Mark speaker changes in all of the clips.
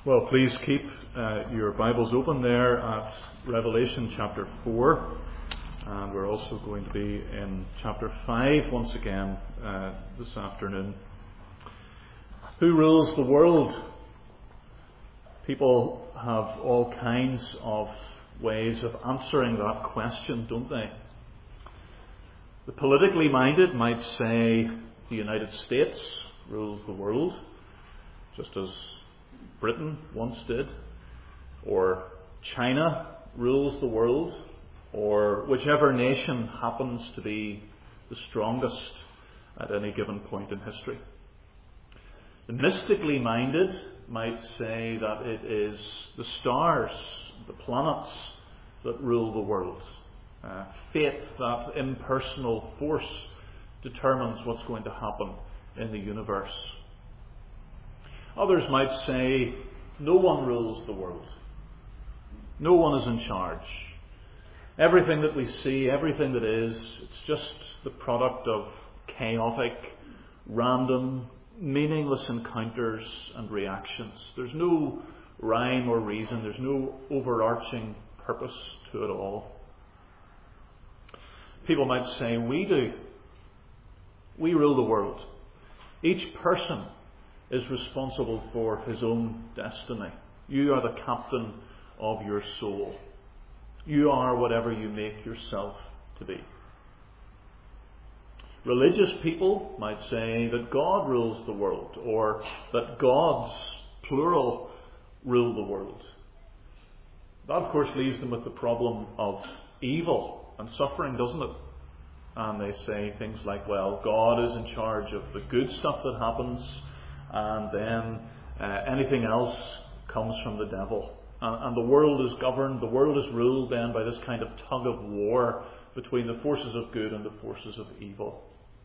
Speaker 1: Well, please keep your Bibles open there at Revelation chapter 4. And we're also going to be in chapter 5 once again this afternoon. Who rules the world? People have all kinds of ways of answering that question, don't they? The politically minded might say the United States rules the world, just as Britain once did, or China rules the world, or whichever nation happens to be the strongest at any given point in history. The mystically minded might say that it is the stars, the planets, that rule the world. Fate, that impersonal force, determines what's going to happen in the universe. Others might say, no one rules the world. No one is in charge. Everything that we see, everything that is, it's just the product of chaotic, random, meaningless encounters and reactions. There's no rhyme or reason. There's no overarching purpose to it all. People might say, we do. We rule the world. Each person is responsible for his own destiny. You are the captain of your soul. You are whatever you make yourself to be. Religious people might say that God rules the world, or that gods, plural, rule the world. That, of course, leaves them with the problem of evil and suffering, doesn't it? And they say things like, well, God is in charge of the good stuff that happens, and then anything else comes from the devil. And the world is governed, the world is ruled then by this kind of tug of war between the forces of good and the forces of evil.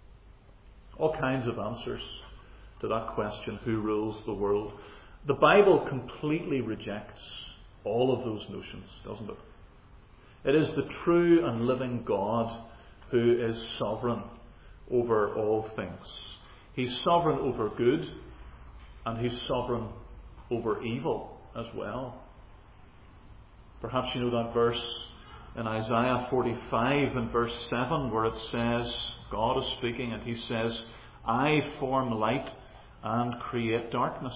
Speaker 1: All kinds of answers to that question, who rules the world. The Bible completely rejects all of those notions, doesn't it? It is the true and living God who is sovereign over all things. He's sovereign over good, and he's sovereign over evil as well. Perhaps you know that verse in Isaiah 45 and verse 7 where it says, God is speaking and he says, I form light and create darkness.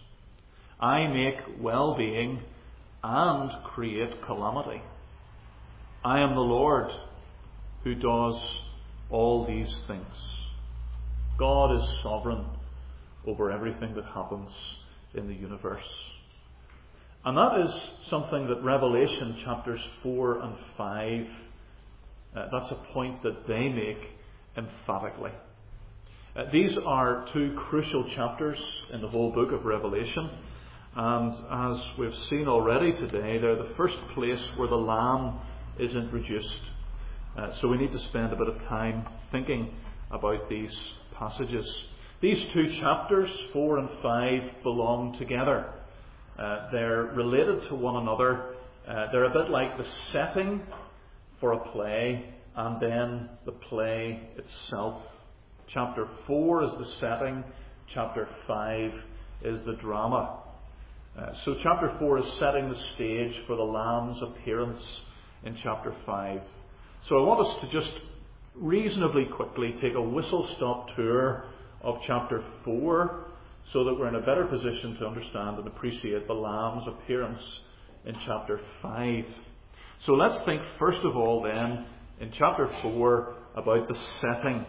Speaker 1: I make well-being and create calamity. I am the Lord who does all these things. God is sovereign over everything that happens in the universe. And that is something that Revelation chapters 4 and 5, that's a point that they make emphatically. These are two crucial chapters in the whole book of Revelation. And as we've seen already today, they're the first place where the Lamb is introduced. So we need to spend a bit of time thinking about these passages. These two chapters, 4 and 5, belong together. They're related to one another. They're a bit like the setting for a play and then the play itself. Chapter 4 is the setting. Chapter 5 is the drama. So chapter 4 is setting the stage for the Lamb's appearance in chapter 5. So I want us to just reasonably quickly take a whistle-stop tour of chapter 4 so that we're in a better position to understand and appreciate the Lamb's appearance in chapter 5. So let's think first of all then in chapter 4 about the setting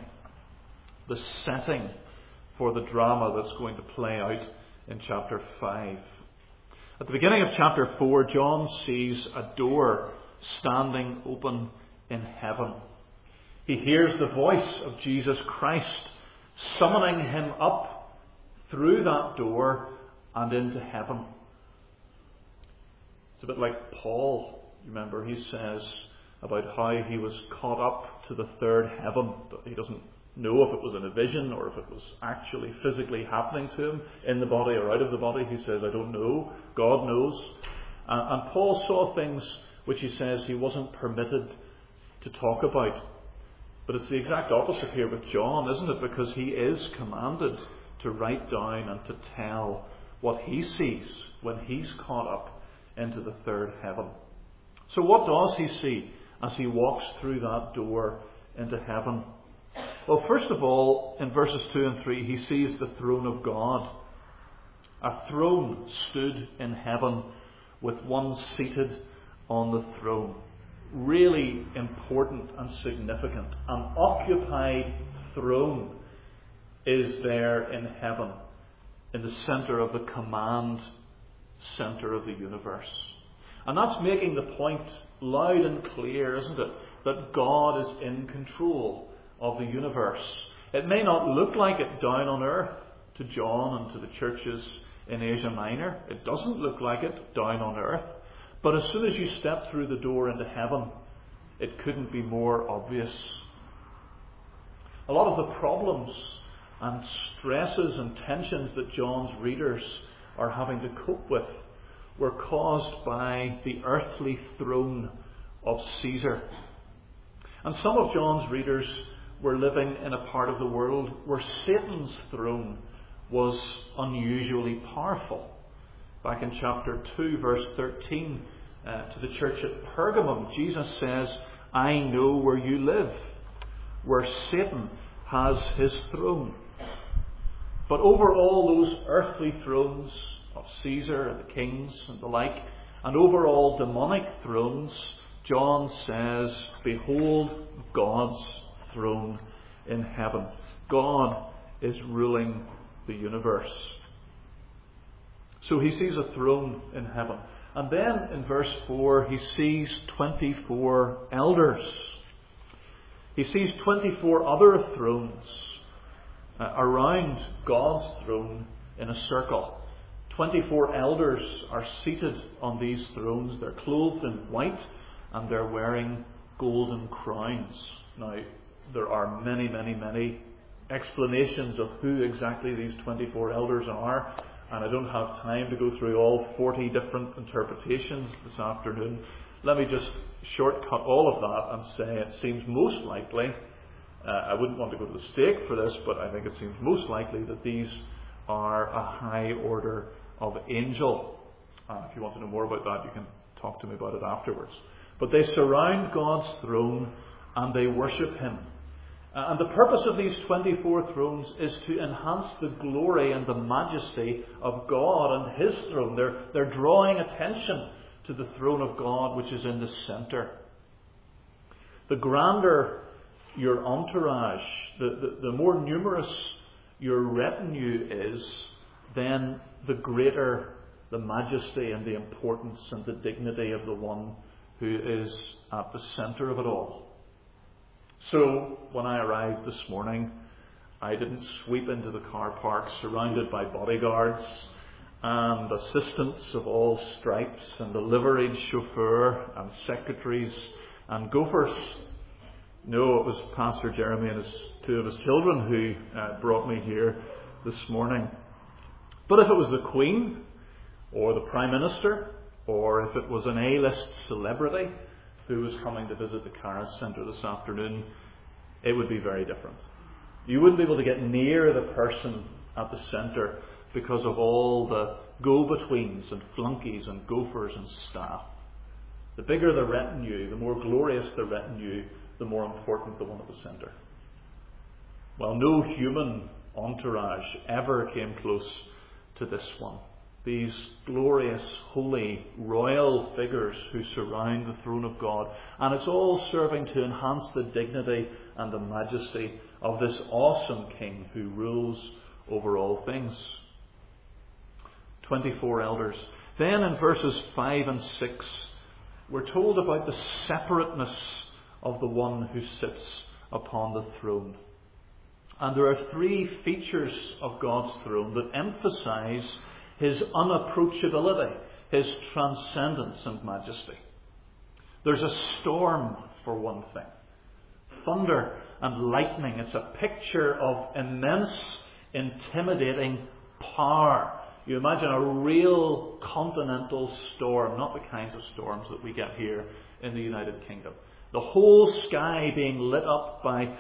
Speaker 1: for the drama that's going to play out in chapter 5. At the beginning of chapter 4, John sees a door standing open in heaven. He hears the voice of Jesus Christ summoning him up through that door and into heaven. It's a bit like Paul. Remember, he says about how he was caught up to the third heaven. He doesn't know if it was in a vision or if it was actually physically happening to him in the body or out of the body. He says, I don't know. God knows. And Paul saw things which he says he wasn't permitted to talk about. But it's the exact opposite here with John, isn't it? Because he is commanded to write down and to tell what he sees when he's caught up into the third heaven. So what does he see as he walks through that door into heaven? Well, first of all, in verses 2 and 3, he sees the throne of God. A throne stood in heaven with one seated on the throne. Really important and significant. An occupied throne is there in heaven, in the centre of the command centre of the universe. And that's making the point loud and clear, isn't it? That God is in control of the universe. It may not look like it down on earth to John and to the churches in Asia Minor. It doesn't look like it down on earth. But as soon as you step through the door into heaven, it couldn't be more obvious. A lot of the problems and stresses and tensions that John's readers are having to cope with were caused by the earthly throne of Caesar. And some of John's readers were living in a part of the world where Satan's throne was unusually powerful. Back in chapter 2, verse 13, to the church at Pergamum, Jesus says, I know where you live, where Satan has his throne. But over all those earthly thrones of Caesar and the kings and the like, and over all demonic thrones, John says, behold God's throne in heaven. God is ruling the universe. So he sees a throne in heaven. And then in verse 4, he sees 24 elders. He sees 24 other thrones around God's throne in a circle. 24 elders are seated on these thrones. They're clothed in white and they're wearing golden crowns. Now, there are many, many, many explanations of who exactly these 24 elders are, and I don't have time to go through all 40 different interpretations this afternoon. Let me just shortcut all of that and say it seems most likely, I wouldn't want to go to the stake for this, but I think it seems most likely that these are a high order of angel. If you want to know more about that, you can talk to me about it afterwards. But they surround God's throne and they worship him. And the purpose of these 24 thrones is to enhance the glory and the majesty of God and his throne. They're drawing attention to the throne of God, which is in the centre. The grander your entourage, the more numerous your retinue is, then the greater the majesty and the importance and the dignity of the one who is at the centre of it all. So, when I arrived this morning, I didn't sweep into the car park surrounded by bodyguards and assistants of all stripes and a liveried chauffeur and secretaries and gophers. No, it was Pastor Jeremy and two of his children who brought me here this morning. But if it was the Queen or the Prime Minister, or if it was an A-list celebrity who was coming to visit the Caris Centre this afternoon, it would be very different. You wouldn't be able to get near the person at the centre because of all the go-betweens and flunkies and gophers and staff. The bigger the retinue, the more glorious the retinue, the more important the one at the centre. Well, no human entourage ever came close to this one. These glorious, holy, royal figures who surround the throne of God. And it's all serving to enhance the dignity and the majesty of this awesome King who rules over all things. 24 elders. Then in verses 5 and 6, we're told about the separateness of the one who sits upon the throne. And there are three features of God's throne that emphasize his unapproachability, his transcendence and majesty. There's a storm, for one thing. Thunder and lightning. It's a picture of immense, intimidating power. You imagine a real continental storm, not the kinds of storms that we get here in the United Kingdom. The whole sky being lit up by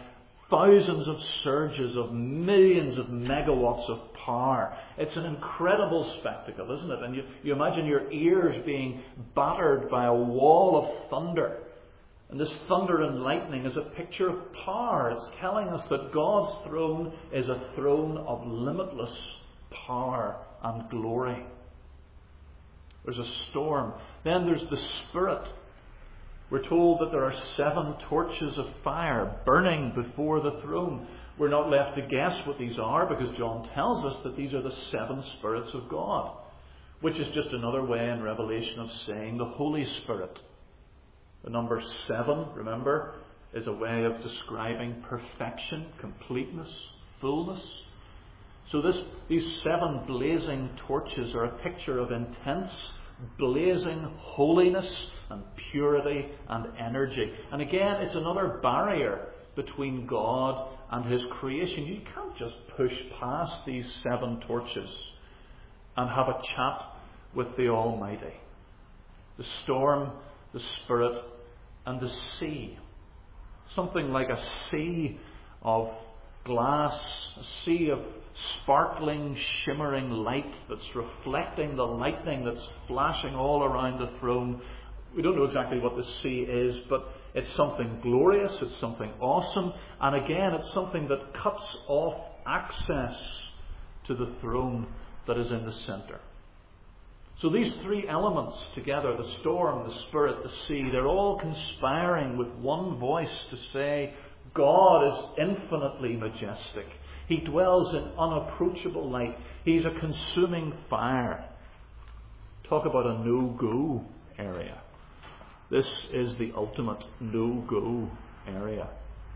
Speaker 1: thousands of surges of millions of megawatts of power. It's an incredible spectacle, isn't it? And you imagine your ears being battered by a wall of thunder. And this thunder and lightning is a picture of power. It's telling us that God's throne is a throne of limitless power and glory. There's a storm. Then there's the Spirit. We're told that there are 7 torches of fire burning before the throne. We're not left to guess what these are, because John tells us that these are the 7 spirits of God, which is just another way in Revelation of saying the Holy Spirit. The number 7, remember, is a way of describing perfection, completeness, fullness. So these 7 blazing torches are a picture of intense, blazing holiness and purity and energy. And again, it's another barrier between God and His creation. You can't just push past these 7 torches and have a chat with the Almighty. The storm, the Spirit, and the sea. Something like a sea of glass, a sea of sparkling, shimmering light that's reflecting the lightning that's flashing all around the throne. We don't know exactly what the sea is, but it's something glorious, it's something awesome, and again, it's something that cuts off access to the throne that is in the centre. So these 3 elements together, the storm, the Spirit, the sea, they're all conspiring with one voice to say, God is infinitely majestic. He dwells in unapproachable light. He's a consuming fire. Talk about a no-go area. This is the ultimate no-go area.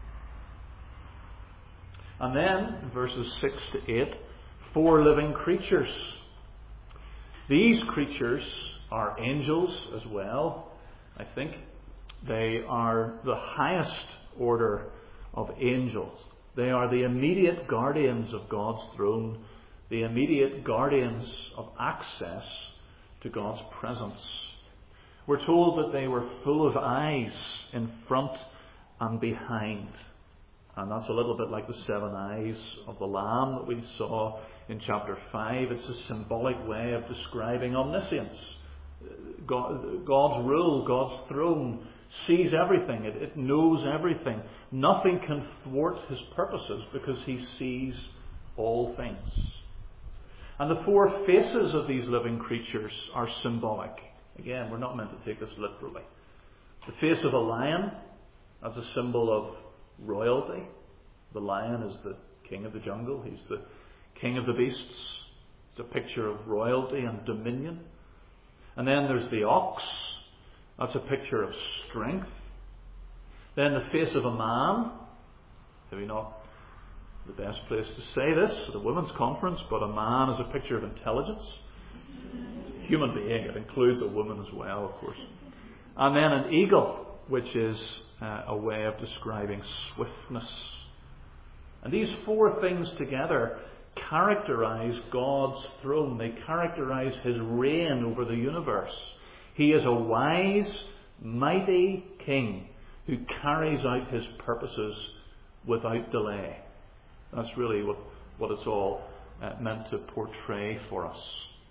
Speaker 1: And then, verses 6 to 8, 4 living creatures. These creatures are angels as well, I think. They are the highest order of angels. They are the immediate guardians of God's throne, the immediate guardians of access to God's presence. We're told that they were full of eyes in front and behind. And that's a little bit like the 7 eyes of the Lamb that we saw in chapter 5. It's a symbolic way of describing omniscience. God's rule, God's throne, sees everything. It knows everything. Nothing can thwart His purposes because He sees all things. And the 4 faces of these living creatures are symbolic. Again, we're not meant to take this literally. The face of a lion, as a symbol of royalty. The lion is the king of the jungle. He's the king of the beasts. It's a picture of royalty and dominion. And then there's the ox. That's a picture of strength. Then the face of a man. Maybe not the best place to say this at a women's conference, but a man is a picture of intelligence. Human being, it includes a woman as well, of course. And then an eagle, which is a way of describing swiftness. And these 4 things together characterize God's throne. They characterize His reign over the universe. He is a wise, mighty king who carries out His purposes without delay. That's really what it's all meant to portray for us.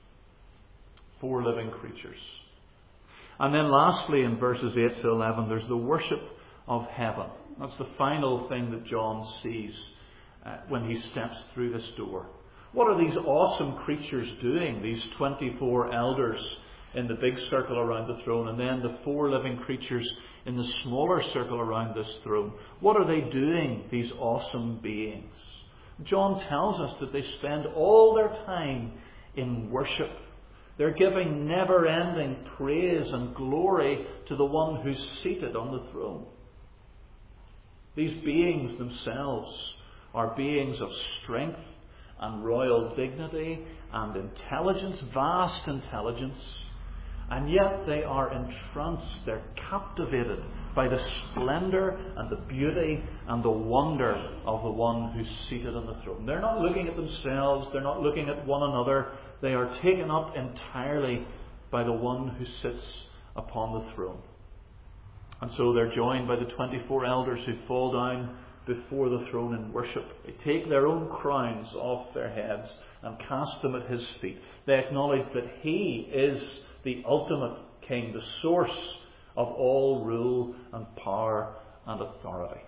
Speaker 1: 4 living creatures. And then lastly, in verses 8 to 11, there's the worship of heaven. That's the final thing that John sees when he steps through this door. What are these awesome creatures doing? These 24 elders in the big circle around the throne, and then the 4 living creatures in the smaller circle around this throne. What are they doing, these awesome beings? John tells us that they spend all their time in worship. They're giving never-ending praise and glory to the one who's seated on the throne. These beings themselves are beings of strength and royal dignity and intelligence, vast intelligence. And yet they are entranced, they're captivated by the splendour and the beauty and the wonder of the one who's seated on the throne. They're not looking at themselves, they're not looking at one another. They are taken up entirely by the one who sits upon the throne. And so they're joined by the 24 elders who fall down before the throne in worship. They take their own crowns off their heads and cast them at his feet. They acknowledge that he is the ultimate king, the source of all rule and power and authority.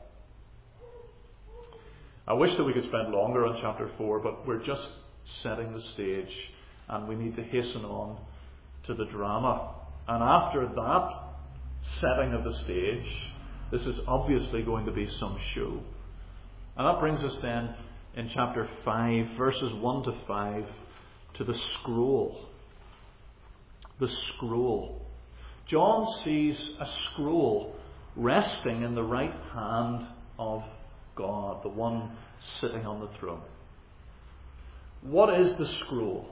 Speaker 1: I wish that we could spend longer on chapter 4, but we're just setting the stage and we need to hasten on to the drama. And after that setting of the stage, this is obviously going to be some show. And that brings us then in chapter 5, verses 1 to 5, to the scroll. The scroll. John sees a scroll resting in the right hand of God, the one sitting on the throne. What is the scroll?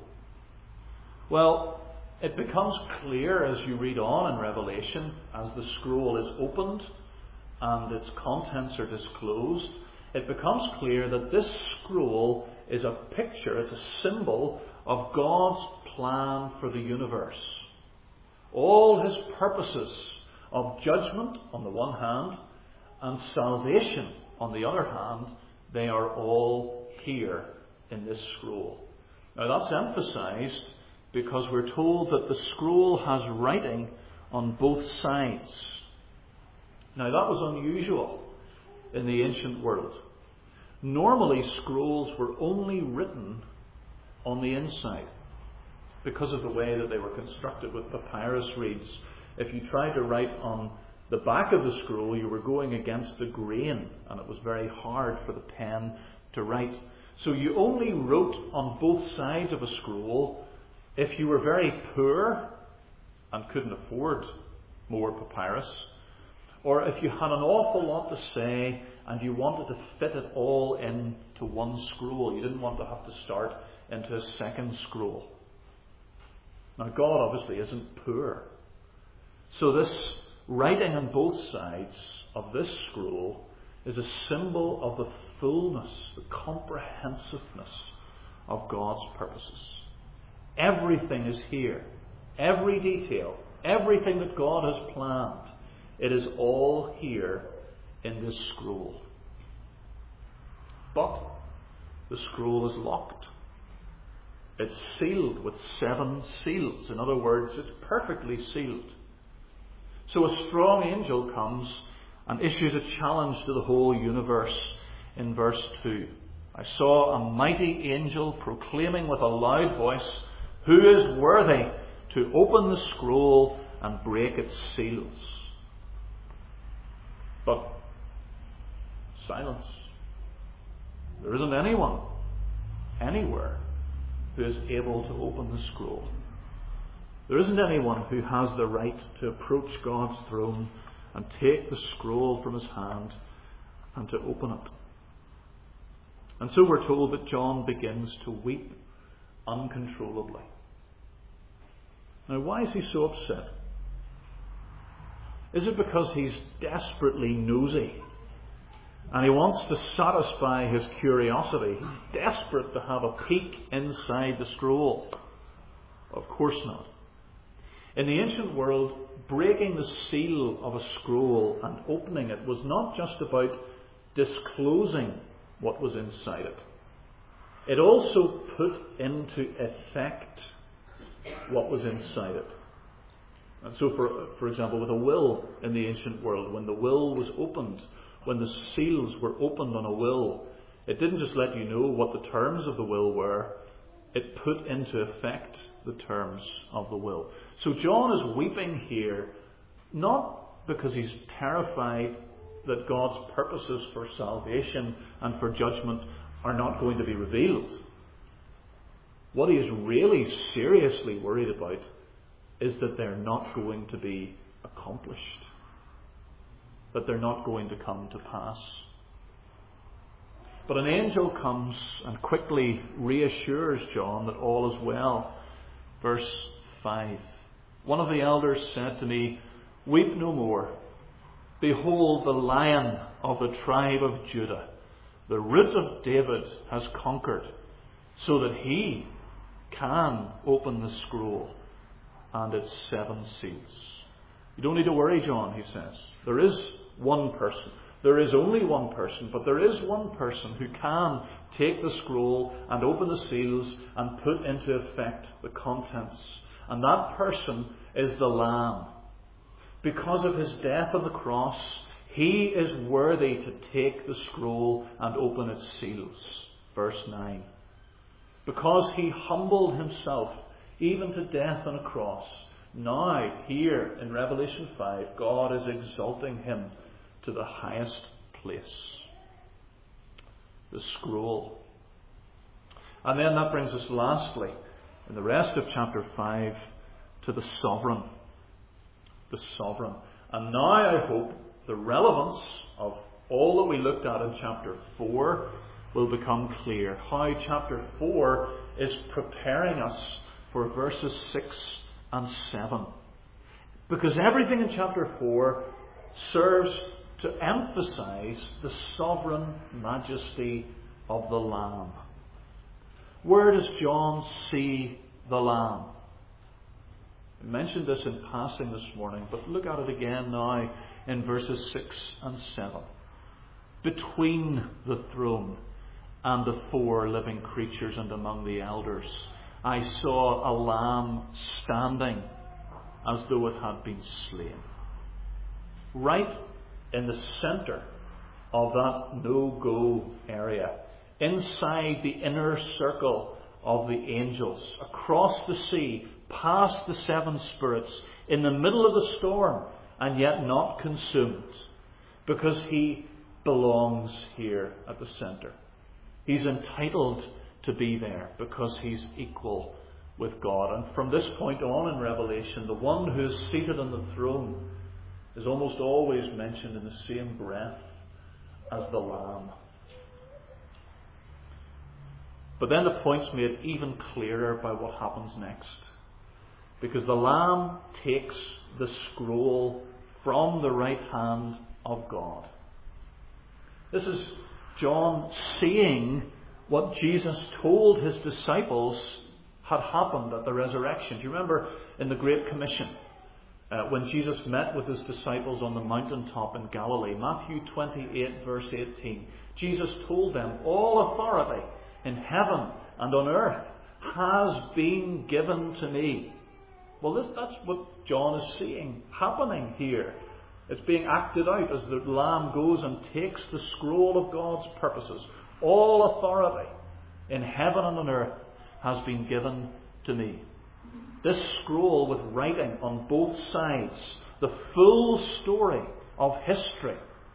Speaker 1: Well, it becomes clear as you read on in Revelation, as the scroll is opened and its contents are disclosed, it becomes clear that this scroll is a picture, it's a symbol of God's plan for the universe. All his purposes of judgment on the one hand and salvation on the other hand, they are all here in this scroll. Now that's emphasized because we're told that the scroll has writing on both sides. Now that was unusual in the ancient world. Normally scrolls were only written on the inside because of the way that they were constructed with papyrus reeds. If you tried to write on the back of the scroll, you were going against the grain and it was very hard for the pen to write. So you only wrote on both sides of a scroll if you were very poor and couldn't afford more papyrus, or if you had an awful lot to say and you wanted to fit it all into one scroll. You didn't want to have to start into a second scroll. Now God obviously isn't poor. So this writing on both sides of this scroll is a symbol of the fullness, the comprehensiveness of God's purposes. Everything is here. Every detail, everything that God has planned, it is all here in this scroll. But the scroll is locked. It's sealed with 7 seals. In other words, it's perfectly sealed. So a strong angel comes and issues a challenge to the whole universe in verse 2. I saw a mighty angel proclaiming with a loud voice, "Who is worthy to open the scroll and break its seals?" But silence. There isn't anyone, anywhere, who is able to open the scroll. There isn't anyone who has the right to approach God's throne and take the scroll from his hand and to open it. And so we're told that John begins to weep uncontrollably. Now, why is he so upset? Is it because he's desperately nosy and he wants to satisfy his curiosity? He's desperate to have a peek inside the scroll? Of course not. In the ancient world, breaking the seal of a scroll and opening it was not just about disclosing what was inside it. It also put into effect what was inside it. And so, for example, with a will in the ancient world, when the will was opened, when the seals were opened on a will, it didn't just let you know what the terms of the will were, it put into effect the terms of the will. So John is weeping here, not because he's terrified that God's purposes for salvation and for judgment are not going to be revealed. What he is really seriously worried about is that they're not going to be accomplished, that they're not going to come to pass. But an angel comes and quickly reassures John that all is well. Verse 5. One of the elders said to me, "Weep no more. Behold, the Lion of the tribe of Judah, the Root of David, has conquered, so that he can open the scroll and its 7 seals." You don't need to worry, John, he says. There is one person. There is only one person, but there is one person who can take the scroll and open the seals and put into effect the contents. And that person is the Lamb. Because of his death on the cross, he is worthy to take the scroll and open its seals. Verse 9. Because he humbled himself even to death on a cross, now, here in Revelation 5, God is exalting him to the highest place. The scroll. And then that brings us lastly, in the rest of chapter 5, to the sovereign. The sovereign. And now I hope the relevance of all that we looked at in chapter 4 will become clear. How chapter 4 is preparing us for verses 6 and 7. Because everything in chapter 4 serves to emphasize the sovereign majesty of the Lamb. Where does John see the Lamb? I mentioned this in passing this morning, but look at it again now in verses 6 and 7. Between the throne and the 4 living creatures and among the elders, I saw a lamb standing as though it had been slain. Right in the centre of that no-go area, inside the inner circle of the angels, across the sea, past the 7 spirits, in the middle of the storm, and yet not consumed, because he belongs here at the centre. He's entitled to be there because he's equal with God. And from this point on in Revelation, the one who is seated on the throne is almost always mentioned in the same breath as the Lamb. But then the point's made even clearer by what happens next. Because the Lamb takes the scroll from the right hand of God. This is John seeing what Jesus told his disciples had happened at the resurrection. Do you remember in the Great Commission, when Jesus met with his disciples on the mountaintop in Galilee, Matthew 28 verse 18, Jesus told them, all authority in heaven and on earth has been given to me. Well, that's what John is seeing happening here. It's being acted out as the Lamb goes and takes the scroll of God's purposes. All authority in heaven and on earth has been given to me. This scroll with writing on both sides, the full story of history.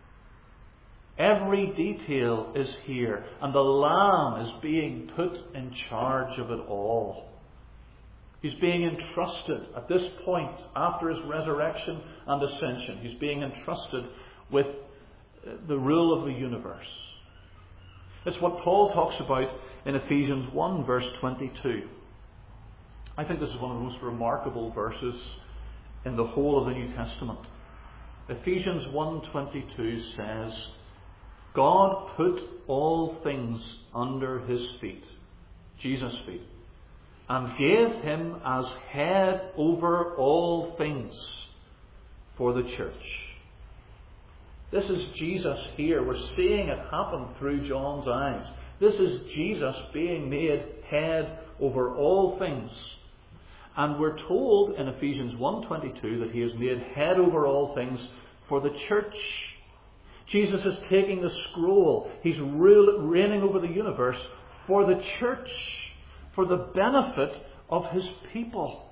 Speaker 1: Every detail is here, and the Lamb is being put in charge of it all. He's being entrusted at this point, after his resurrection and ascension, he's being entrusted with the rule of the universe. It's what Paul talks about in Ephesians 1 verse 22. I think this is one of the most remarkable verses in the whole of the New Testament. Ephesians 1:22 says, God put all things under his feet, Jesus' feet, and gave him as head over all things for the church. This is Jesus here. We're seeing it happen through John's eyes. This is Jesus being made head over all things. And we're told in Ephesians 1:22 that he is made head over all things for the church. Jesus is taking the scroll. He's reigning over the universe for the church, for the benefit of his people.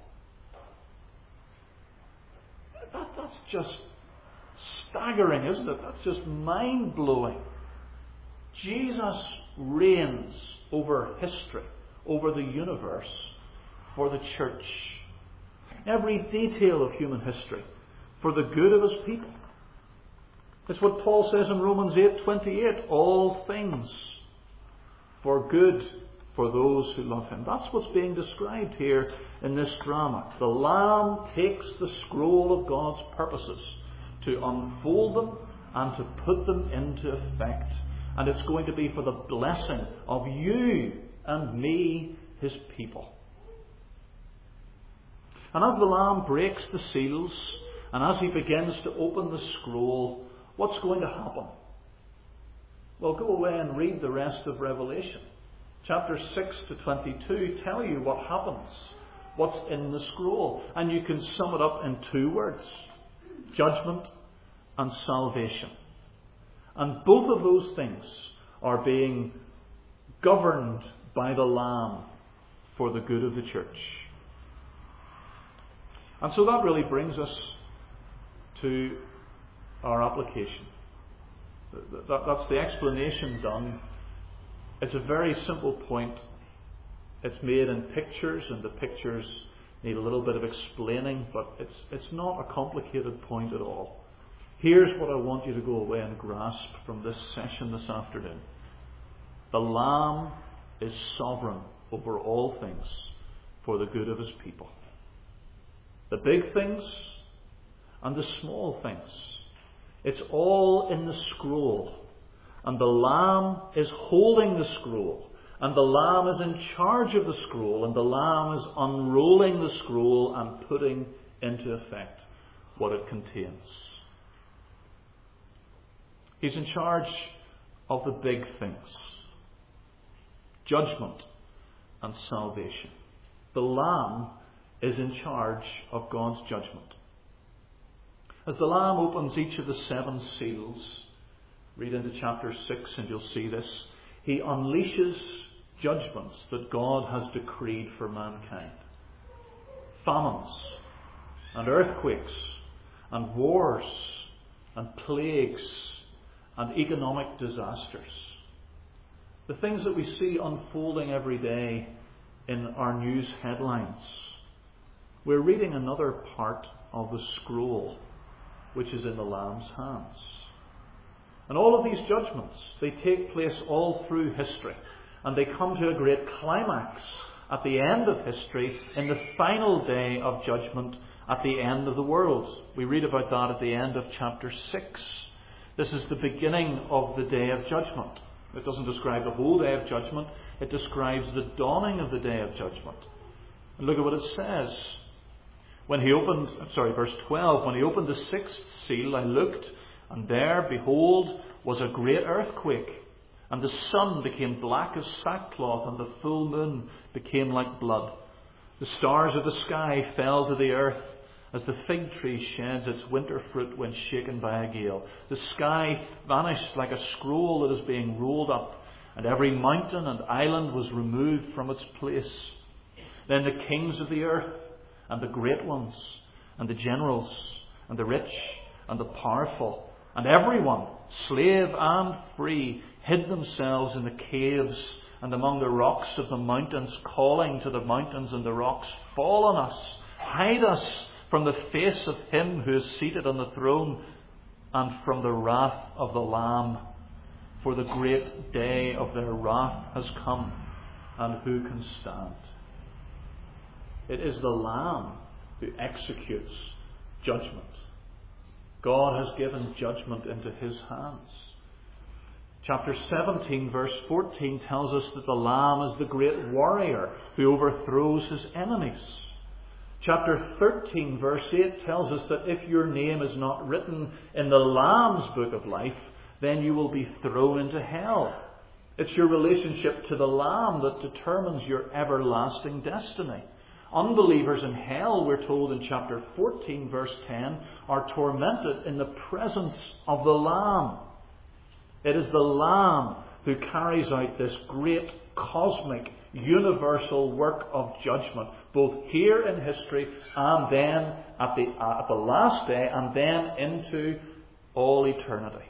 Speaker 1: That's just staggering, isn't it? That's just mind-blowing. Jesus reigns over history, over the universe, for the church. Every detail of human history, for the good of his people. It's what Paul says in Romans 8:28, all things for good for those who love him. That's what's being described here in this drama. The Lamb takes the scroll of God's purposes to unfold them and to put them into effect. And it's going to be for the blessing of you and me, his people. And as the Lamb breaks the seals, and as he begins to open the scroll, what's going to happen? Well, go away and read the rest of Revelation. Chapters 6 to 22 tell you what happens, what's in the scroll. And you can sum it up in 2 words: judgment and salvation. And both of those things are being governed by the Lamb for the good of the church. And so that really brings us to our application. That's the explanation done. It's a very simple point. It's made in pictures, and the pictures need a little bit of explaining, but it's not a complicated point at all. Here's what I want you to go away and grasp from this session this afternoon. The Lamb is sovereign over all things for the good of his people. The big things and the small things. It's all in the scroll. And the Lamb is holding the scroll. And the Lamb is in charge of the scroll. And the Lamb is unrolling the scroll and putting into effect what it contains. He's in charge of the big things: judgment and salvation. The Lamb is in charge of God's judgment. As the Lamb opens each of the 7 seals, read into chapter 6 and you'll see this, he unleashes judgments that God has decreed for mankind. Famines and earthquakes and wars and plagues and economic disasters. The things that we see unfolding every day in our news headlines. We're reading another part of the scroll which is in the Lamb's hands. And all of these judgments, they take place all through history. And they come to a great climax at the end of history, in the final day of judgment at the end of the world. We read about that at the end of chapter 6. This is the beginning of the day of judgment. It doesn't describe the whole day of judgment. It describes the dawning of the day of judgment. And look at what it says. Verse 12, when he opened the 6th seal, I looked, and there, behold, was a great earthquake. And the sun became black as sackcloth, and the full moon became like blood. The stars of the sky fell to the earth, as the fig tree sheds its winter fruit when shaken by a gale. The sky vanished like a scroll that is being rolled up, and every mountain and island was removed from its place. Then the kings of the earth, and the great ones, and the generals, and the rich, and the powerful, and everyone, slave and free, hid themselves in the caves and among the rocks of the mountains, calling to the mountains and the rocks, fall on us, hide us from the face of him who is seated on the throne, and from the wrath of the Lamb. For the great day of their wrath has come, and who can stand? It is the Lamb who executes judgment. God has given judgment into his hands. Chapter 17 verse 14 tells us that the Lamb is the great warrior who overthrows his enemies. Chapter 13 verse 8 tells us that if your name is not written in the Lamb's book of life, then you will be thrown into hell. It's your relationship to the Lamb that determines your everlasting destiny. Unbelievers in hell, we're told in chapter 14 verse 10, are tormented in the presence of the Lamb. It is the Lamb who carries out this great cosmic universal work of judgment, both here in history and then at the last day, and then into all eternity.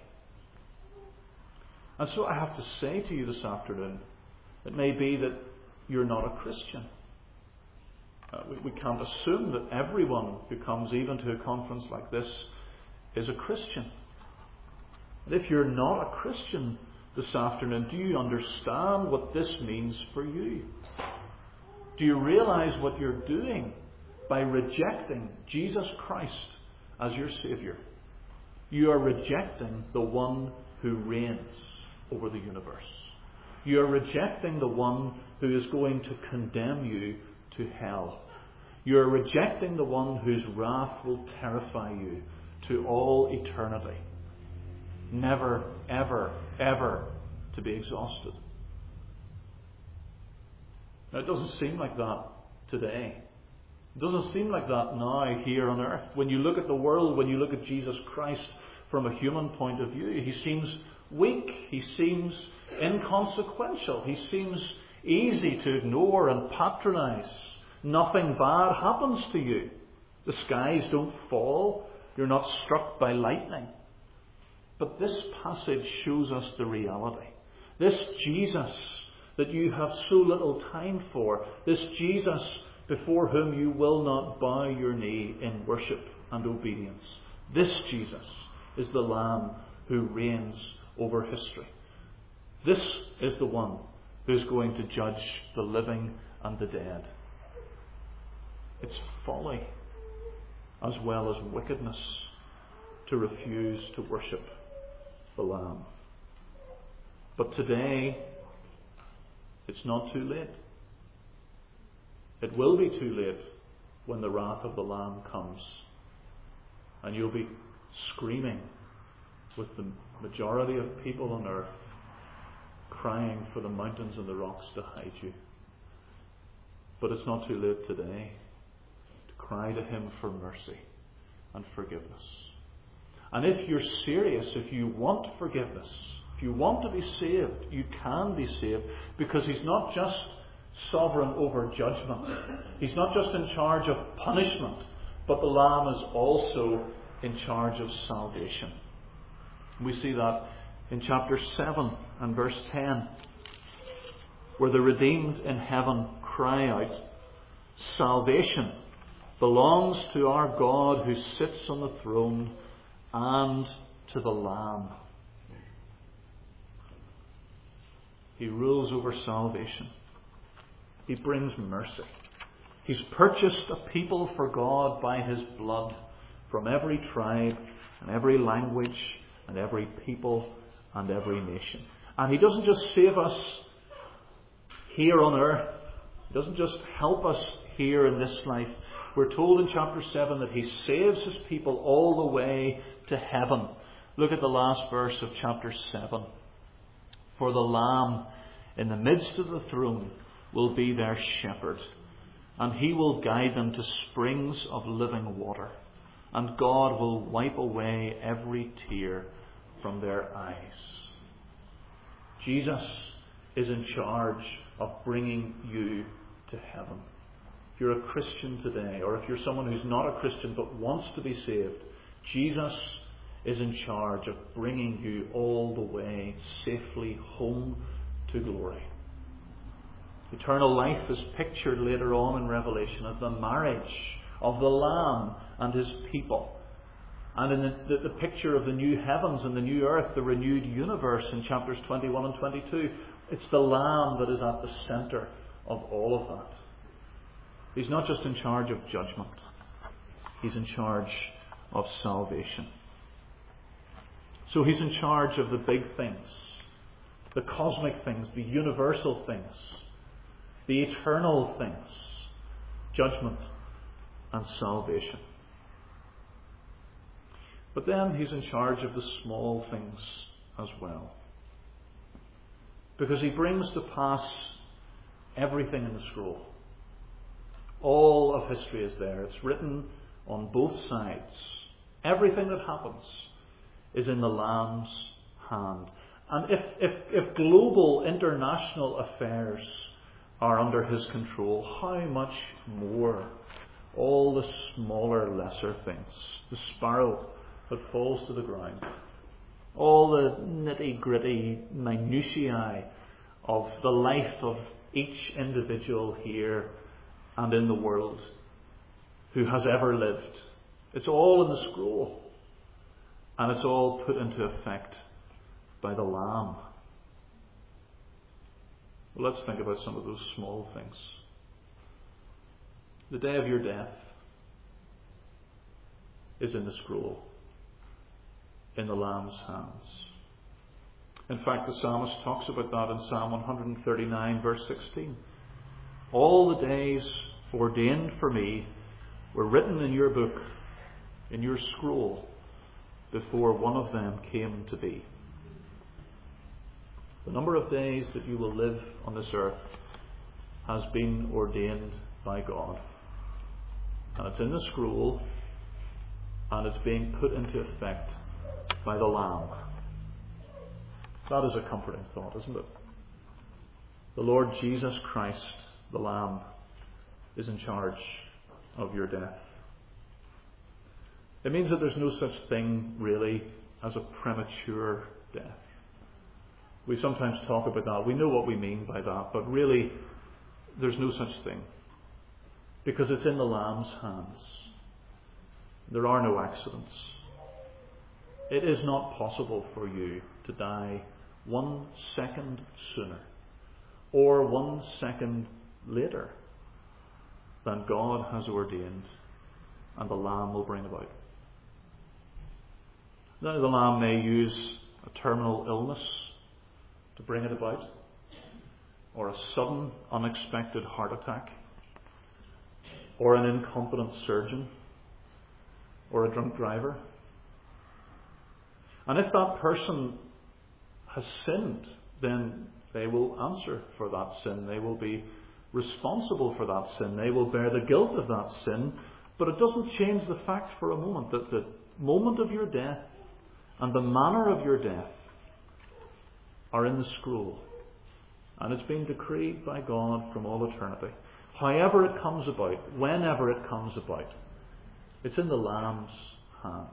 Speaker 1: And so I have to say to you this afternoon, it may be that you're not a Christian. We can't assume that everyone who comes even to a conference like this is a Christian. And if you're not a Christian this afternoon, do you understand what this means for you? Do you realize what you're doing by rejecting Jesus Christ as your Saviour? You are rejecting the one who reigns over the universe. You are rejecting the one who is going to condemn you to hell. You are rejecting the one whose wrath will terrify you to all eternity. Never, ever, ever to be exhausted. Now, it doesn't seem like that today. It doesn't seem like that now here on earth. When you look at the world, when you look at Jesus Christ from a human point of view, he seems weak. He seems inconsequential. He seems easy to ignore and patronize. Nothing bad happens to you. The skies don't fall. You're not struck by lightning. But this passage shows us the reality. This Jesus that you have so little time for, this Jesus before whom you will not bow your knee in worship and obedience, this Jesus is the Lamb who reigns over history. This is the one who is going to judge the living and the dead. It's folly as well as wickedness to refuse to worship the Lamb. But today, it's not too late. It will be too late when the wrath of the Lamb comes. And you'll be screaming with the majority of people on earth, crying for the mountains and the rocks to hide you. But it's not too late today to cry to Him for mercy and forgiveness. And if you're serious, if you want forgiveness, if you want to be saved, you can be saved, because He's not just sovereign over judgment. He's not just in charge of punishment, but the Lamb is also in charge of salvation. We see that in chapter 7 and verse 10, where the redeemed in heaven cry out, "Salvation belongs to our God who sits on the throne and to the Lamb." He rules over salvation. He brings mercy. He's purchased a people for God by His blood from every tribe and every language and every people and every nation. And He doesn't just save us here on earth. He doesn't just help us here in this life. We're told in chapter 7 that He saves His people all the way to heaven. Look at the last verse of chapter 7. "For the Lamb in the midst of the throne will be their shepherd, and He will guide them to springs of living water, and God will wipe away every tear from their eyes." Jesus is in charge of bringing you to heaven. If you're a Christian today, or if you're someone who's not a Christian but wants to be saved, Jesus is in charge of bringing you all the way safely home to glory. Eternal life is pictured later on in Revelation as the marriage of the Lamb and His people. And in the picture of the new heavens and the new earth, the renewed universe in chapters 21 and 22, it's the Lamb that is at the centre of all of that. He's not just in charge of judgment. He's in charge of salvation. So He's in charge of the big things, the cosmic things, the universal things, the eternal things, judgment and salvation. But then He's in charge of the small things as well. Because He brings to pass everything in the scroll. All of history is there. It's written on both sides. Everything that happens is in the Lamb's hand. And if global international affairs are under His control, how much more all the smaller, lesser things, the sparrow that falls to the ground, all the nitty-gritty minutiae of the life of each individual here and in the world who has ever lived. It's all in the scroll. And it's all put into effect by the Lamb. Well, let's think about some of those small things. The day of your death is in the scroll, in the Lamb's hands. In fact, the psalmist talks about that in Psalm 139, verse 16. "All the days ordained for me were written in your book, in your scroll, before one of them came to be." The number of days that you will live on this earth has been ordained by God. And it's in the scroll, and it's being put into effect by the Lamb. That is a comforting thought, isn't it? The Lord Jesus Christ, the Lamb, is in charge of your death. It means that there's no such thing, really, as a premature death. We sometimes talk about that. We know what we mean by that, but really, there's no such thing. Because it's in the Lamb's hands. There are no accidents. It is not possible for you to die 1 second sooner or 1 second later than God has ordained and the Lamb will bring about. Now, the Lamb may use a terminal illness to bring it about, or a sudden, unexpected heart attack, or an incompetent surgeon, or a drunk driver. And if that person has sinned, then they will answer for that sin. They will be responsible for that sin. They will bear the guilt of that sin. But it doesn't change the fact for a moment that the moment of your death and the manner of your death are in the scroll. And it's been decreed by God from all eternity. However it comes about, whenever it comes about, it's in the Lamb's hands.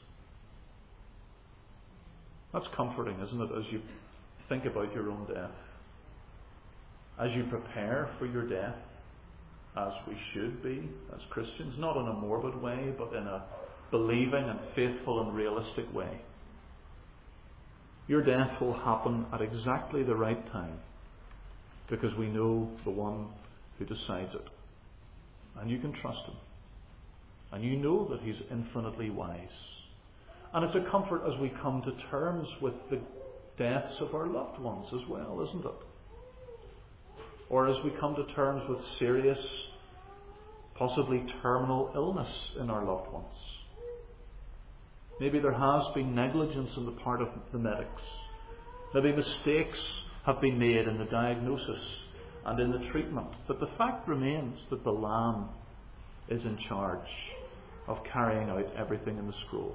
Speaker 1: That's comforting, isn't it, as you think about your own death? As you prepare for your death, as we should be as Christians, not in a morbid way, but in a believing and faithful and realistic way. Your death will happen at exactly the right time, because we know the one who decides it. And you can trust him. And you know that he's infinitely wise. And it's a comfort as we come to terms with the deaths of our loved ones as well, isn't it? Or as we come to terms with serious, possibly terminal illness in our loved ones. Maybe there has been negligence on the part of the medics. Maybe mistakes have been made in the diagnosis and in the treatment. But the fact remains that the Lamb is in charge of carrying out everything in the scroll.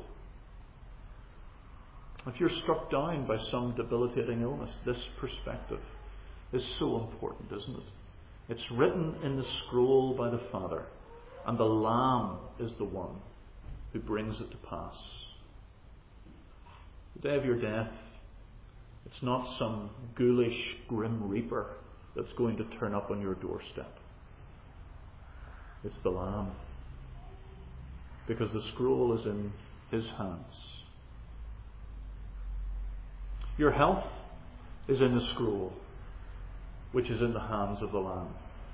Speaker 1: If you're struck down by some debilitating illness, this perspective is so important, isn't it? It's written in the scroll by the Father, and the Lamb is the one who brings it to pass. The day of your death, it's not some ghoulish, grim reaper that's going to turn up on your doorstep. It's the Lamb. Because the scroll is in his hands. Your health is in the scroll, which is in the hands of the Lamb.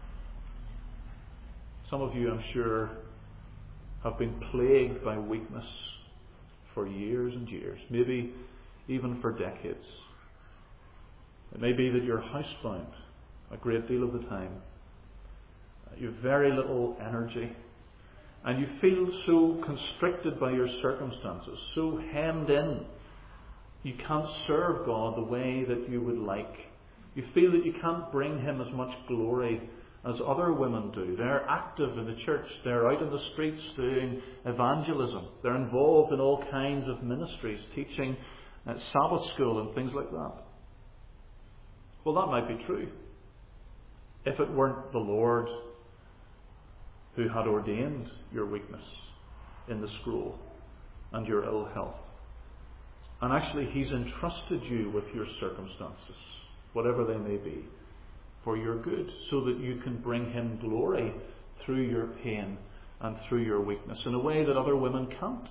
Speaker 1: Some of you, I'm sure, have been plagued by weakness for years and years, maybe even for decades. It may be that you're housebound a great deal of the time. You have very little energy, and you feel so constricted by your circumstances, so hemmed in. You can't serve God the way that you would like. You feel that you can't bring him as much glory as other women do. They're active in the church. They're out in the streets doing evangelism. They're involved in all kinds of ministries, teaching at Sabbath school and things like that. Well, that might be true if it weren't the Lord who had ordained your weakness in the scroll and your ill health. And actually, he's entrusted you with your circumstances, whatever they may be, for your good, so that you can bring him glory through your pain and through your weakness in a way that other women can't.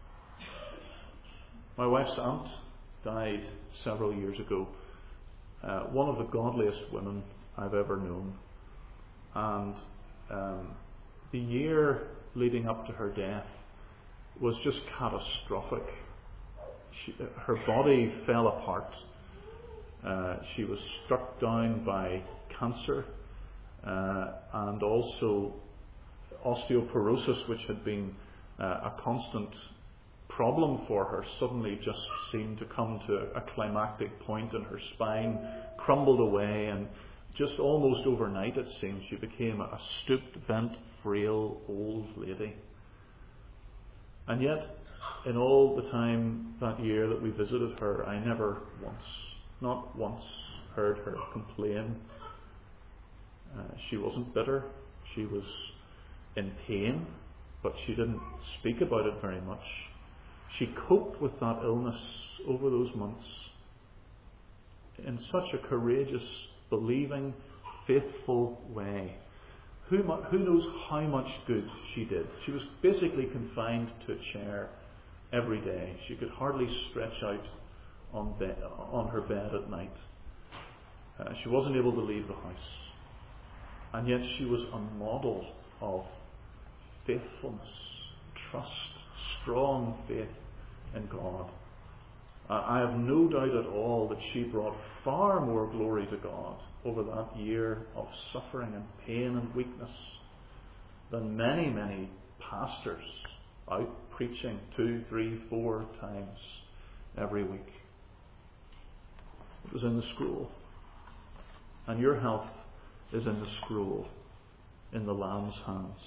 Speaker 1: My wife's aunt died several years ago. One of the godliest women I've ever known. And the year leading up to her death was just catastrophic. Her body fell apart. She was struck down by cancer and also osteoporosis, which had been a constant problem for her suddenly just seemed to come to a climactic point, and her spine crumbled away, and just almost overnight, it seemed, she became a stooped, bent, frail old lady. And yet, in all the time that year that we visited her, I never once, not once, heard her complain. She wasn't bitter. She was in pain, but she didn't speak about it very much. She coped with that illness over those months in such a courageous, believing, faithful way. Who knows how much good she did? She was basically confined to a chair every day. She could hardly stretch out on her bed at night. She wasn't able to leave the house. And yet she was a model of faithfulness, trust, strong faith in God. I have no doubt at all that she brought far more glory to God over that year of suffering and pain and weakness than many, many pastors out preaching 2, 3, 4 times every week. It was in the scroll. And your health is in the scroll, in the Lamb's hands.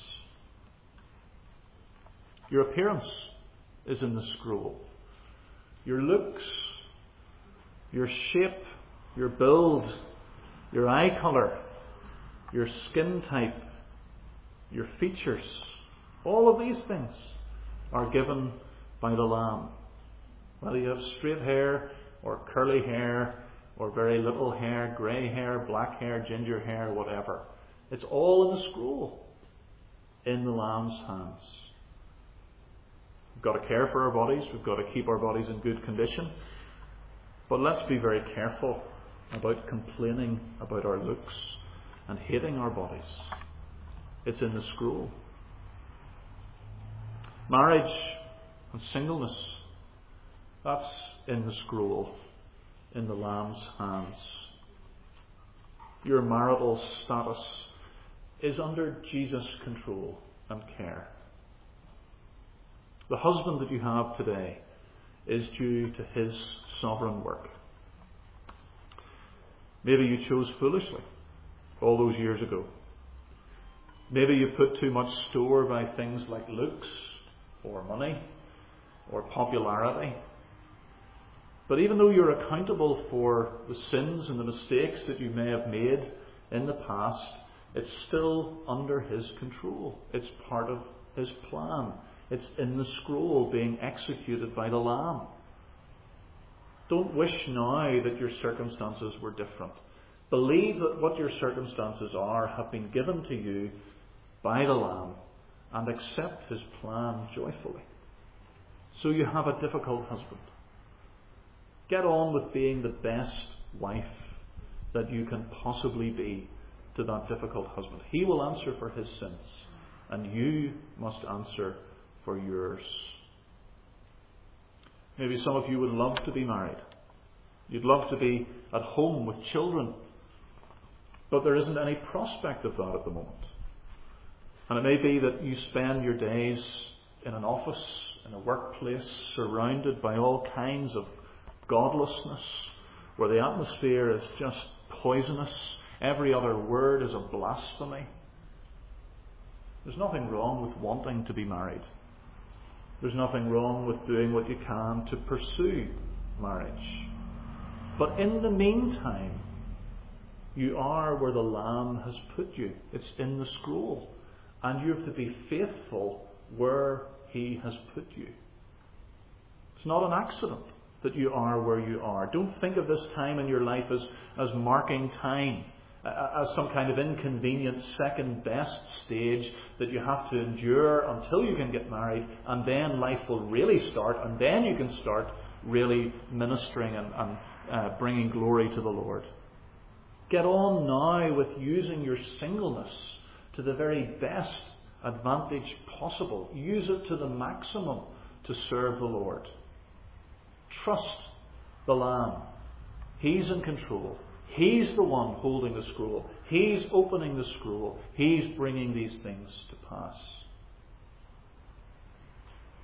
Speaker 1: Your appearance is in the scroll. Your looks, your shape, your build, your eye colour, your skin type, your features, all of these things are given by the Lamb. Whether you have straight hair or curly hair or very little hair, grey hair, black hair, ginger hair, whatever. It's all in the scroll, in the Lamb's hands. We've got to care for our bodies. We've got to keep our bodies in good condition. But let's be very careful about complaining about our looks and hating our bodies. It's in the scroll. Marriage and singleness, that's in the scroll, in the Lamb's hands. Your marital status is under Jesus' control and care. The husband that you have today is due to His sovereign work. Maybe you chose foolishly all those years ago. Maybe you put too much store by things like looks or money or popularity. But even though you're accountable for the sins and the mistakes that you may have made in the past, it's still under His control. It's part of His plan. It's in the scroll being executed by the Lamb. Don't wish now that your circumstances were different. Believe that what your circumstances are have been given to you by the Lamb, and accept His plan joyfully. So you have a difficult husband. Get on with being the best wife that you can possibly be to that difficult husband. He will answer for his sins, and you must answer for yours. Maybe some of you would love to be married. You'd love to be at home with children, but there isn't any prospect of that at the moment. And it may be that you spend your days in an office, in a workplace, surrounded by all kinds of godlessness, where the atmosphere is just poisonous. Every other word is a blasphemy. There's nothing wrong with wanting to be married. There's nothing wrong with doing what you can to pursue marriage. But in the meantime, you are where the Lamb has put you. It's in the scroll. And you have to be faithful where He has put you. It's not an accident that you are where you are. Don't think of this time in your life as marking time, as some kind of inconvenient second best stage that you have to endure until you can get married, and then life will really start, and then you can start really ministering and bringing glory to the Lord. Get on now with using your singleness to the very best advantage possible. Use it to the maximum to serve the Lord. Trust the Lamb. He's in control. He's the one holding the scroll. He's opening the scroll. He's bringing these things to pass.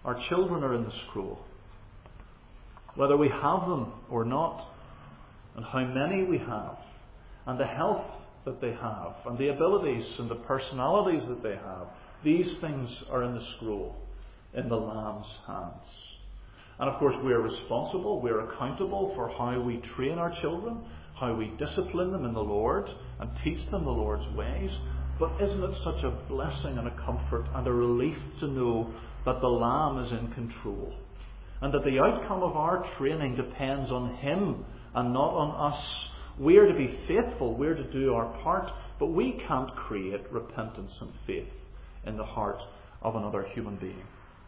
Speaker 1: Our children are in the scroll. Whether we have them or not, and how many we have, and the health that they have, and the abilities and the personalities that they have, these things are in the scroll, in the Lamb's hands. And of course we are responsible, we are accountable for how we train our children, how we discipline them in the Lord, and teach them the Lord's ways. But isn't it such a blessing and a comfort and a relief to know that the Lamb is in control, and that the outcome of our training depends on Him and not on us. We are to be faithful, we are to do our part, but we can't create repentance and faith in the heart of another human being.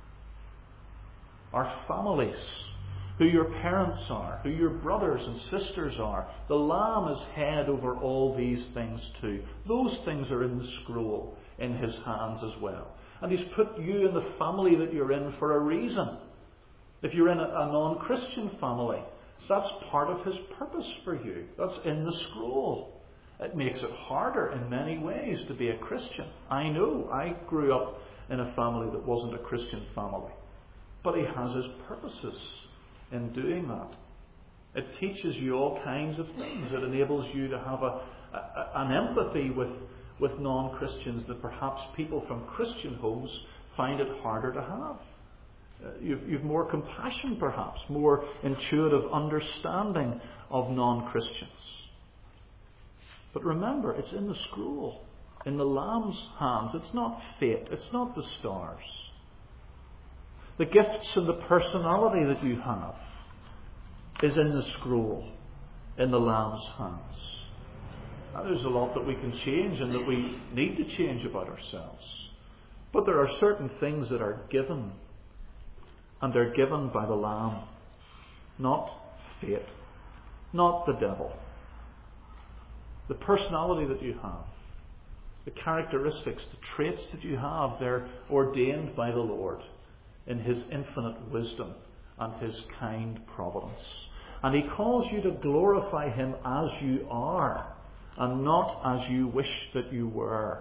Speaker 1: Our families, who your parents are, who your brothers and sisters are, the Lamb is head over all these things too. Those things are in the scroll in His hands as well. And He's put you in the family that you're in for a reason. If you're in a non-Christian family, that's part of His purpose for you. That's in the scroll. It makes it harder in many ways to be a Christian. I know. I grew up in a family that wasn't a Christian family. But He has His purposes in doing that. It teaches you all kinds of things. It enables you to have an empathy with non-Christians that perhaps people from Christian homes find it harder to have. You've more compassion perhaps, more intuitive understanding of non-Christians. But remember, it's in the scroll, in the Lamb's hands. It's not fate, it's not the stars. The gifts and the personality that you have is in the scroll, in the Lamb's hands. Now, there's a lot that we can change and that we need to change about ourselves. But there are certain things that are given, and they're given by the Lamb, not fate, not the devil. The personality that you have, the characteristics, the traits that you have, they're ordained by the Lord in His infinite wisdom and His kind providence. And He calls you to glorify Him as you are, and not as you wish that you were.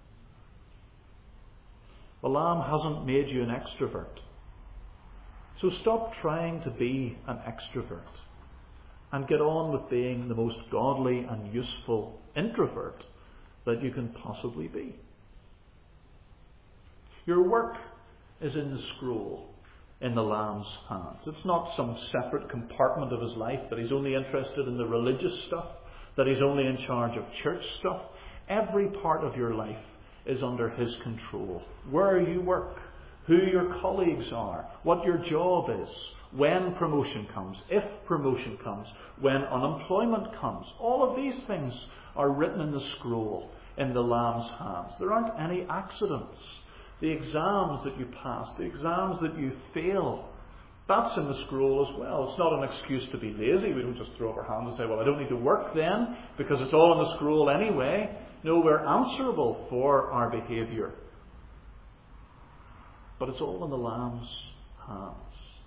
Speaker 1: The Lamb hasn't made you an extrovert. So stop trying to be an extrovert and get on with being the most godly and useful introvert that you can possibly be. Your work is in the scroll, in the Lamb's hands. It's not some separate compartment of His life that He's only interested in the religious stuff, that He's only in charge of church stuff. Every part of your life is under His control. Where you work, who your colleagues are, what your job is, when promotion comes, if promotion comes, when unemployment comes. All of these things are written in the scroll, in the Lamb's hands. There aren't any accidents. The exams that you pass, the exams that you fail, that's in the scroll as well. It's not an excuse to be lazy. We don't just throw up our hands and say, well, I don't need to work then, because it's all in the scroll anyway. No, we're answerable for our behaviour. But it's all in the Lamb's hands.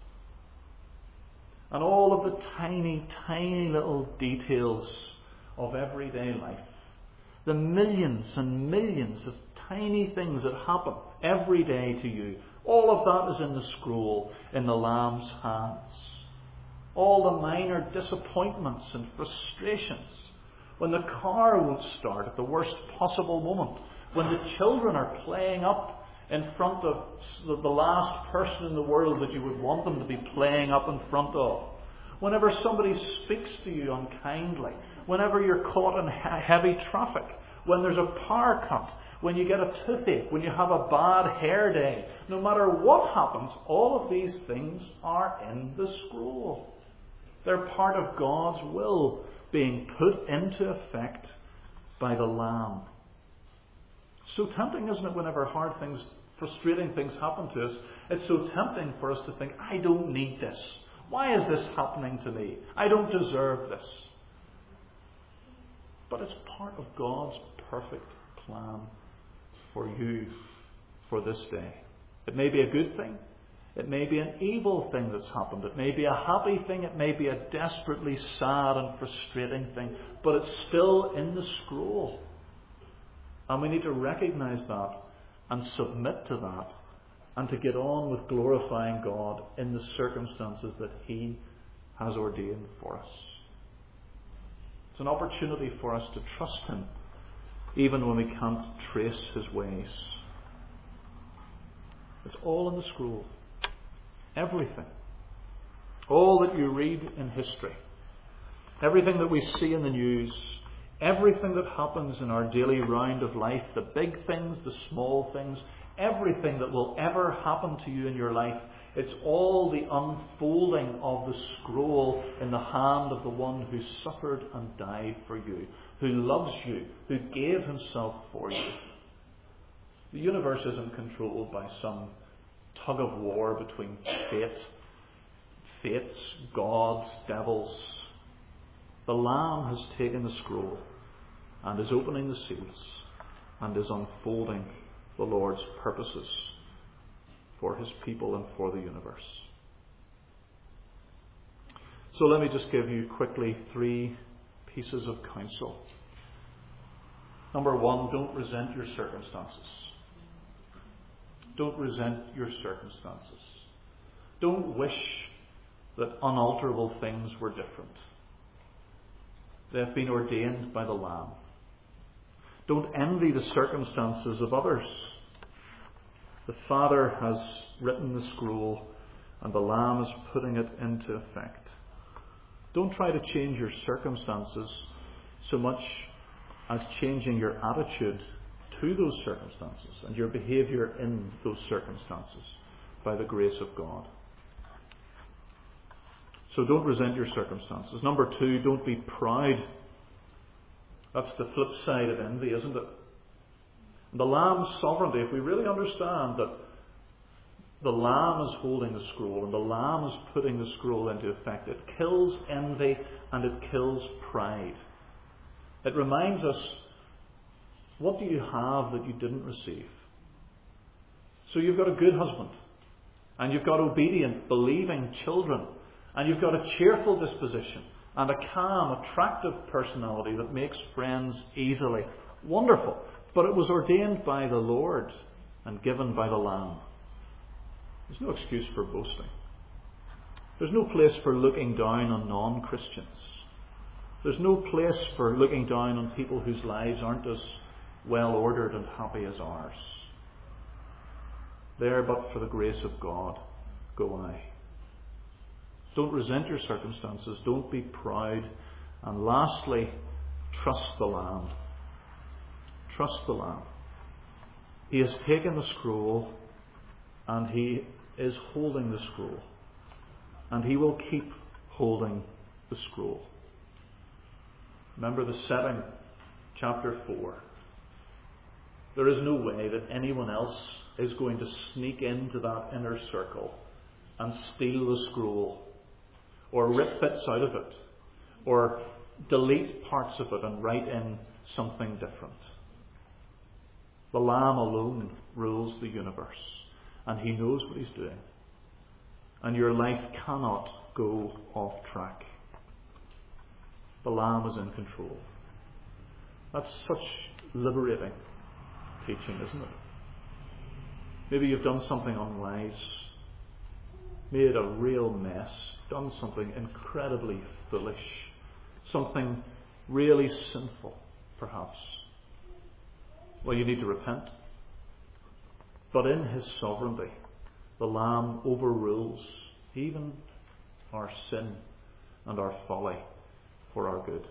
Speaker 1: And all of the tiny, tiny little details of everyday life, the millions and millions of tiny things that happen every day to you, all of that is in the scroll, in the Lamb's hands. All the minor disappointments and frustrations, when the car won't start at the worst possible moment, when the children are playing up in front of the last person in the world that you would want them to be playing up in front of, whenever somebody speaks to you unkindly, whenever you're caught in heavy traffic, when there's a power cut, when you get a toothache, when you have a bad hair day, no matter what happens, all of these things are in the scroll. They're part of God's will being put into effect by the Lamb. So tempting, isn't it, whenever hard things, frustrating things happen to us? It's so tempting for us to think, I don't need this. Why is this happening to me? I don't deserve this. But it's part of God's perfect plan for you for this day. It may be a good thing. It may be an evil thing that's happened. It may be a happy thing. It may be a desperately sad and frustrating thing. But it's still in the scroll. And we need to recognize that and submit to that and to get on with glorifying God in the circumstances that He has ordained for us. It's an opportunity for us to trust Him even when we can't trace His ways. It's all in the scroll. Everything. All that you read in history. Everything that we see in the news. Everything that happens in our daily round of life. The big things, the small things. Everything that will ever happen to you in your life. It's all the unfolding of the scroll in the hand of the one who suffered and died for you. Who loves you. Who gave Himself for you. The universe isn't controlled by some tug of war between fates, gods, devils. The Lamb has taken the scroll and is opening the seals and is unfolding the Lord's purposes for His people and for the universe. So let me just give you quickly 3 pieces of counsel. Number 1, don't resent your circumstances. Don't resent your circumstances. Don't wish that unalterable things were different. They have been ordained by the Lamb. Don't envy the circumstances of others. The Father has written the scroll and the Lamb is putting it into effect. Don't try to change your circumstances so much as changing your attitude to those circumstances and your behaviour in those circumstances by the grace of God. So don't resent your circumstances. Number 2, don't be proud. That's the flip side of envy, isn't it? The Lamb's sovereignty, if we really understand that the Lamb is holding the scroll and the Lamb is putting the scroll into effect, it kills envy and it kills pride. It reminds us, what do you have that you didn't receive? So you've got a good husband, and you've got obedient, believing children, and you've got a cheerful disposition, and a calm, attractive personality that makes friends easily. Wonderful. But it was ordained by the Lord and given by the Lamb. There's no excuse for boasting. There's no place for looking down on non-Christians. There's no place for looking down on people whose lives aren't as well ordered and happy as ours. There, but for the grace of God, go I. Don't resent your circumstances. Don't be proud. And lastly, trust the Lamb. Trust the Lamb. He has taken the scroll and He is holding the scroll. And He will keep holding the scroll. Remember the setting, chapter 4. There is no way that anyone else is going to sneak into that inner circle and steal the scroll, or rip bits out of it, or delete parts of it and write in something different. The Lamb alone rules the universe, and He knows what He's doing. And your life cannot go off track. The Lamb is in control. That's such liberating teaching, isn't it? Maybe you've done something unwise, made a real mess, done something incredibly foolish, something really sinful, perhaps. Well, you need to repent. But in His sovereignty, the Lamb overrules even our sin and our folly for our good.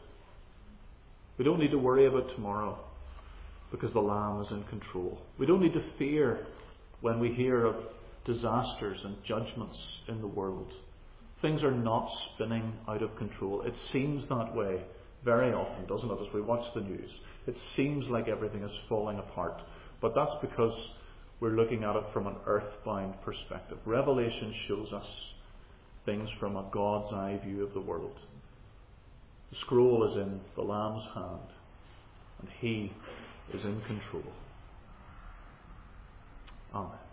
Speaker 1: We don't need to worry about tomorrow because the Lamb is in control. We don't need to fear when we hear of disasters and judgments in the world. Things are not spinning out of control. It seems that way very often, doesn't it, as we watch the news? It seems like everything is falling apart. But that's because we're looking at it from an earthbound perspective. Revelation shows us things from a God's eye view of the world. The scroll is in the Lamb's hand, and He is in control. Amen.